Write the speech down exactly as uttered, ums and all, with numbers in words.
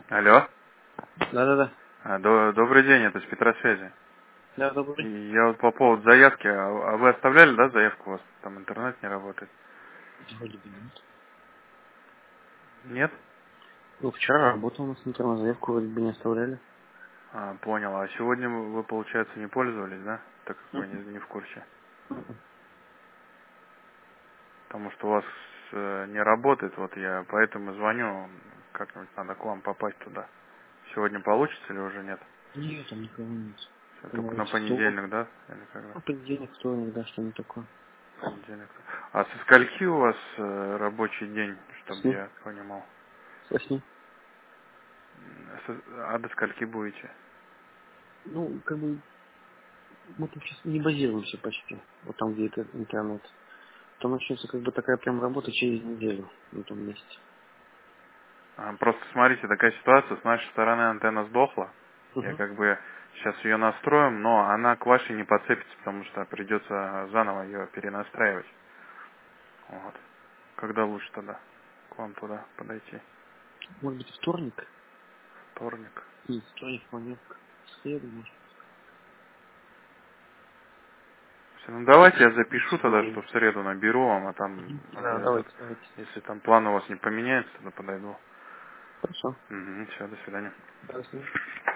Алло. Да-да-да. А, до- добрый день, это с Петросвязи. Да, добрый. И я вот по поводу заявки, а, а вы оставляли, да, заявку, у вас там интернет не работает? Вроде бы нет. Нет? Ну, вчера работал у нас интернет, заявку вроде бы не оставляли. А, понял. А сегодня вы, вы, получается, не пользовались, да? Так как вы не, Мгм. не в курсе. Потому что у вас э, не работает, вот я поэтому звоню, как-нибудь надо к вам попасть туда. Сегодня получится или уже нет? Нет, там никого нет. Всё, Там только вот на сто. понедельник, да? Или когда? Ну, понедельник, вторник, да, что-нибудь такое. Понедельник. А со скольки у вас э, рабочий день, С чтобы ним? я понимал? С восьми. Со- А до скольки будете? Ну, как бы, мы там сейчас не базируемся почти. Вот там, где это интернет. Там начнется как бы такая прям работа через неделю на том месте. А, Просто смотрите, такая ситуация, с нашей стороны антенна сдохла. Я Угу. как бы сейчас ее настроим, но она к вашей не подцепится, потому что придется заново ее перенастраивать. Вот. Когда лучше тогда к вам туда подойти? Может быть, вторник? Вторник. Нет, вторник, понятно. Среду, может. Всё, ну давайте я Нет, запишу тогда, сегодня. что в среду наберу вам, а там Мгм. Да, надо этот, давайте, давайте. если там план у вас не поменяется, тогда подойду. Хорошо. Угу, все, до свидания. Хорошо.